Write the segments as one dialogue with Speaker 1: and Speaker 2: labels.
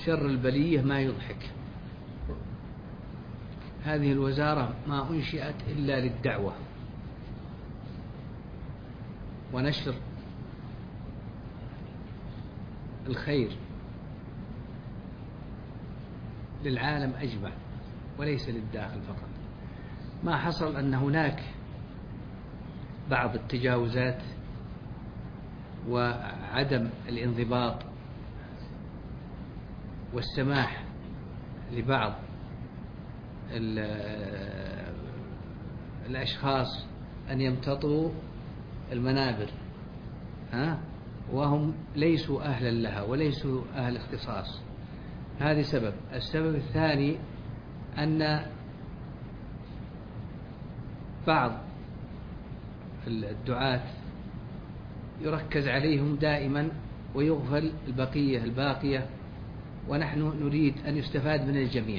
Speaker 1: شر البلية ما يضحك. هذه الوزارة ما أنشئت إلا للدعوة ونشر الخير للعالم أجمع وليس للداخل فقط. ما حصل أن هناك بعض التجاوزات وعدم الانضباط والسماح لبعض الأشخاص أن يمتطوا المنابر وهم ليسوا أهلا لها وليسوا أهل اختصاص. هذا سبب. السبب الثاني أن بعض الدعاة يركز عليهم دائما ويغفل البقية الباقية، ونحن نريد أن يستفاد من الجميع.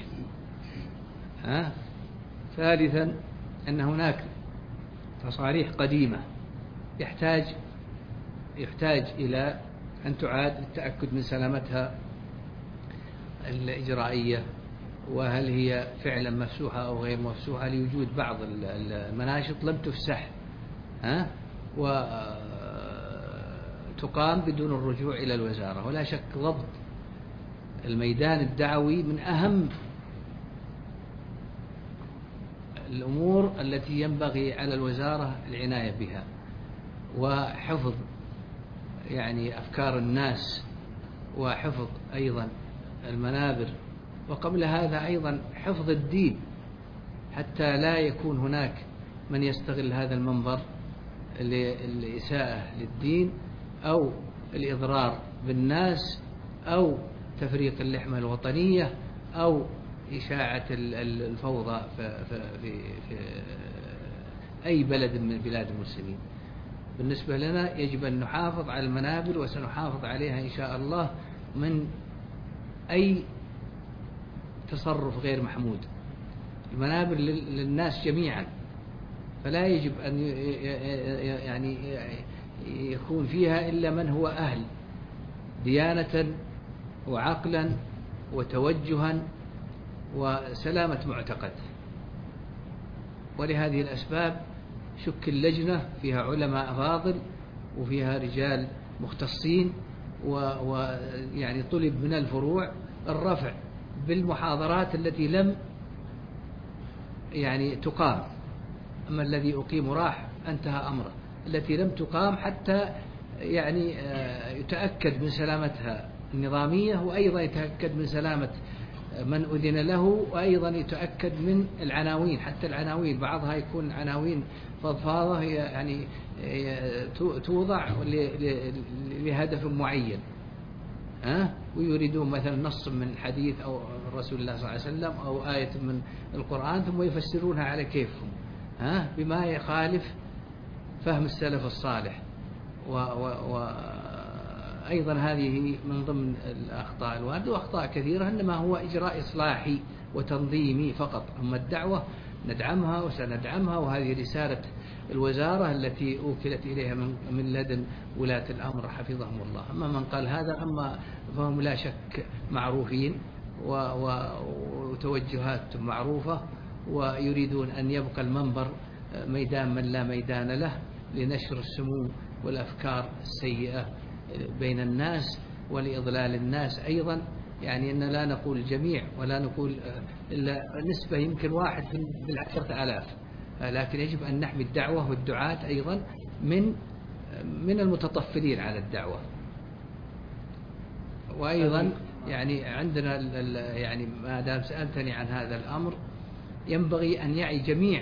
Speaker 1: ثالثا أن هناك تصاريح قديمة يحتاج إلى أن تعاد للتأكد من سلامتها الإجرائية، وهل هي فعلا مفسوحة أو غير مفسوحة، لوجود بعض المناشط لم تفسح وتقام بدون الرجوع إلى الوزارة. ولا شك ضبط الميدان الدعوي من أهم الأمور التي ينبغي على الوزارة العناية بها، وحفظ يعني أفكار الناس، وحفظ أيضا المنابر، وقبل هذا أيضا حفظ الدين، حتى لا يكون هناك من يستغل هذا المنبر للإساءة للدين أو الإضرار بالناس أو تفريق اللحمة الوطنية أو إشاعة الفوضى في أي بلد من بلاد المسلمين. بالنسبة لنا يجب أن نحافظ على المنابر، وسنحافظ عليها إن شاء الله من أي تصرف غير محمود. المنابر للناس جميعا، فلا يجب أن يعني يكون فيها إلا من هو أهل ديانة وعقلا وتوجها وسلامة معتقد. ولهذه الأسباب شكل لجنة فيها علماء فاضل وفيها رجال مختصين، ويعني طلب من الفروع الرفع بالمحاضرات التي لم يعني تقام. أما الذي أقيم راح انتهى أمره، التي لم تقام حتى يعني يتأكد من سلامتها النظامية، وأيضا يتأكد من سلامة من أذن له، وأيضا يتأكد من العناوين. حتى العناوين بعضها يكون عناوين فضفاضة يعني توضع لهدف معين، ويريدون مثلا نص من حديث أو رسول الله صلى الله عليه وسلم أو آية من القرآن، ثم يفسرونها على كيفهم بما يخالف فهم السلف الصالح. وأيضا هذه من ضمن الأخطاء الواردة، وأخطاء كثيرة، إنما هو إجراء إصلاحي وتنظيمي فقط. أما الدعوة ندعمها وسندعمها، وهذه رسالة الوزارة التي أوكلت إليها من لدن ولاة الأمر حفظهم الله. أما من قال هذا فهم لا شك معروفين وتوجهات معروفة، ويريدون أن يبقى المنبر ميدان من لا ميدان له لنشر السموم والأفكار السيئة بين الناس ولإضلال الناس. أيضا يعني أن لا نقول الجميع ولا نقول إلا نسبة يمكن 1 بالعشرة آلاف، لكن يجب أن نحمي الدعوة والدعاة أيضا من المتطفلين على الدعوة. وأيضا يعني عندنا يعني ما دام سألتني عن هذا الأمر، ينبغي أن يعي جميع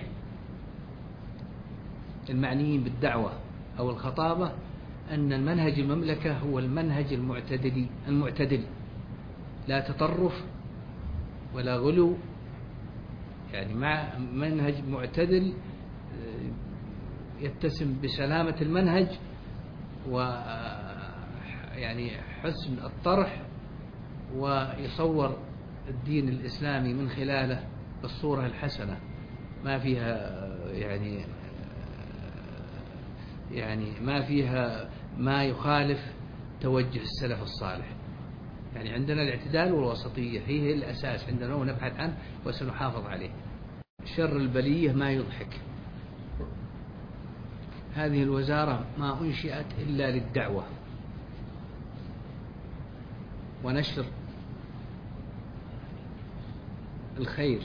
Speaker 1: المعنيين بالدعوة أو الخطابة أن المنهج المملكة هو المنهج المعتدل، لا تطرف ولا غلو، يعني مع منهج معتدل يتسم بسلامة المنهج ويعني حسن الطرح، ويصور الدين الإسلامي من خلاله بالصورة الحسنة، ما فيها يعني ما فيها ما يخالف توجه السلف الصالح. يعني عندنا الاعتدال والوسطية هي الأساس عندنا ونبحث عنه وسنحافظ عليه. شر البلية ما يضحك. هذه الوزارة ما أنشئت إلا للدعوة ونشر الخير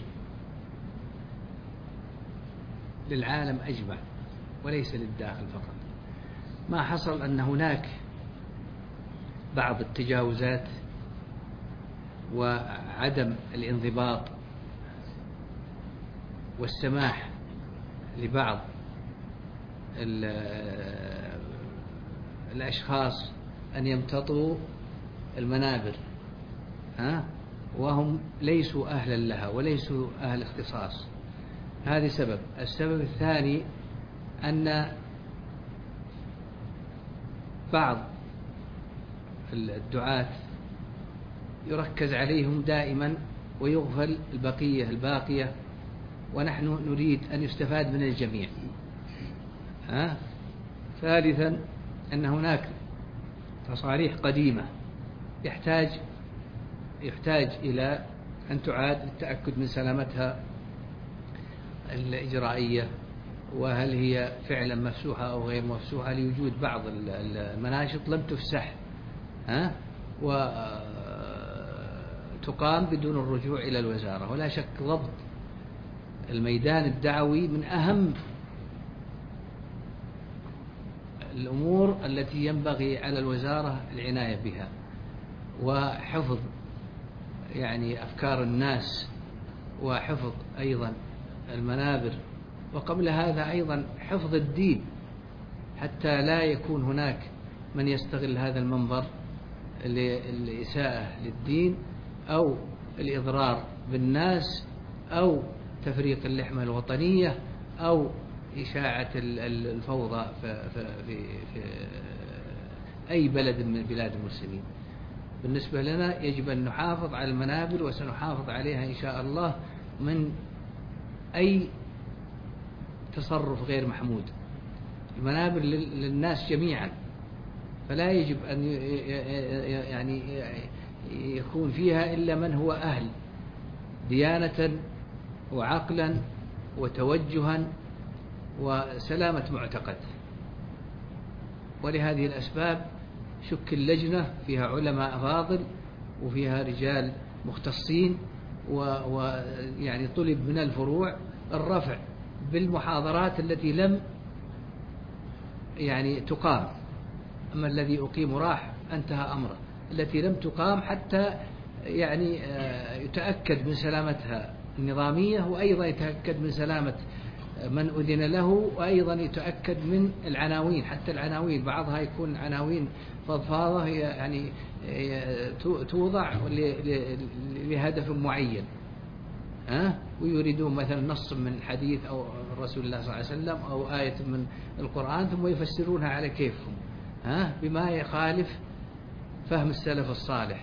Speaker 1: للعالم أجمع وليس للداخل فقط. ما حصل أن هناك بعض التجاوزات وعدم الانضباط والسماح لبعض الأشخاص أن يمتطوا المنابر وهم ليسوا أهلا لها وليسوا أهل اختصاص. هذا سبب. السبب الثاني أن بعض الدعاة يركز عليهم دائما ويغفل البقية الباقية، ونحن نريد أن يستفاد من الجميع. ثالثا أن هناك تصاريح قديمة يحتاج إلى أن تعاد للتأكد من سلامتها الإجرائية، وهل هي فعلا مفسوحة أو غير مفسوحة، لوجود بعض المناشط لم تفسح وتقام بدون الرجوع إلى الوزارة. ولا شك ضبط الميدان الدعوي من أهم الأمور التي ينبغي على الوزارة العناية بها، وحفظ يعني أفكار الناس، وحفظ أيضا المنابر، وقبل هذا أيضا حفظ الدين، حتى لا يكون هناك من يستغل هذا المنبر للإساءة للدين أو الإضرار بالناس أو تفريق اللحمة الوطنية أو إشاعة الفوضى في أي بلد من بلاد المسلمين. بالنسبة لنا يجب أن نحافظ على المنابر، وسنحافظ عليها إن شاء الله من أي تصرف غير محمود. المنابر للناس جميعا، فلا يجب أن يعني يكون فيها إلا من هو أهل ديانة وعقلا وتوجها وسلامة معتقد. ولهذه الأسباب شكل لجنة فيها علماء فاضل وفيها رجال مختصين، ويعني طلب من الفروع الرفع بالمحاضرات التي لم يعني تقام. أما الذي أقيم راح انتهى أمره، التي لم تقام حتى يعني يتأكد من سلامتها النظامية، وأيضا يتأكد من سلامة من أذن له، وأيضا يتأكد من العناوين. حتى العناوين بعضها يكون عناوين فضفاضة يعني توضع لهدف معين، ويريدون مثلا نص من حديث أو رسول الله صلى الله عليه وسلم أو آية من القرآن، ثم يفسرونها على كيفهم بما يخالف فهم السلف الصالح.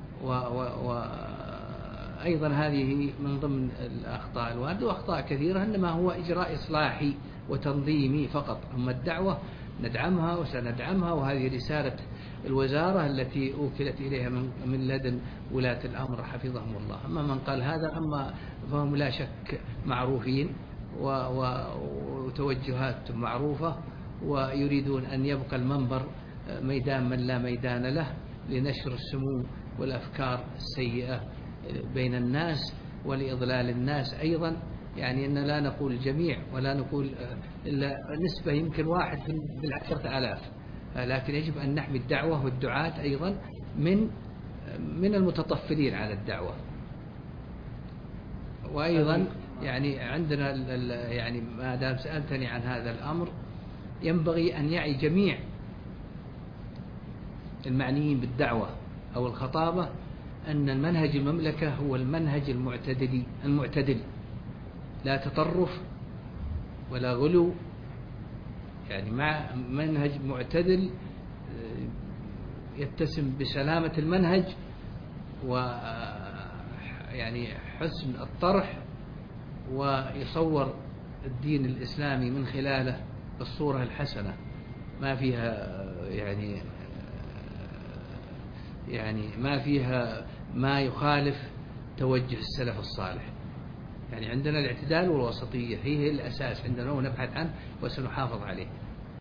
Speaker 1: وأيضا هذه من ضمن الأخطاء الواردة، وأخطاء كثيرة، إنما هو إجراء إصلاحي وتنظيمي فقط. أما الدعوة ندعمها وسندعمها، وهذه رسالة الوزارة التي أوكلت إليها من لدن ولاة الأمر حفظهم الله. أما من قال هذا فهم لا شك معروفين وتوجهات معروفة، ويريدون أن يبقى المنبر ميدان من لا ميدان له لنشر السموم والأفكار السيئة بين الناس ولإضلال الناس أيضا. يعني أن لا نقول الجميع ولا نقول إلا نسبة يمكن 1 بالعشرة آلاف، لكن يجب أن نحمي الدعوة والدعاة أيضا من المتطفلين على الدعوة. وأيضا يعني عندنا يعني ما دام سألتني عن هذا الأمر، ينبغي أن يعي جميع المعنيين بالدعوة أو الخطابة أن المنهج المملكة هو المنهج المعتدل، لا تطرف ولا غلو، يعني مع منهج معتدل يتسم بسلامة المنهج ويعني حسن الطرح، ويصور الدين الإسلامي من خلاله بالصورة الحسنة، ما فيها يعني يعني ما فيها ما يخالف توجه السلف الصالح. يعني عندنا الاعتدال والوسطية هي الأساس عندنا ونبحث عنه وسنحافظ عليه.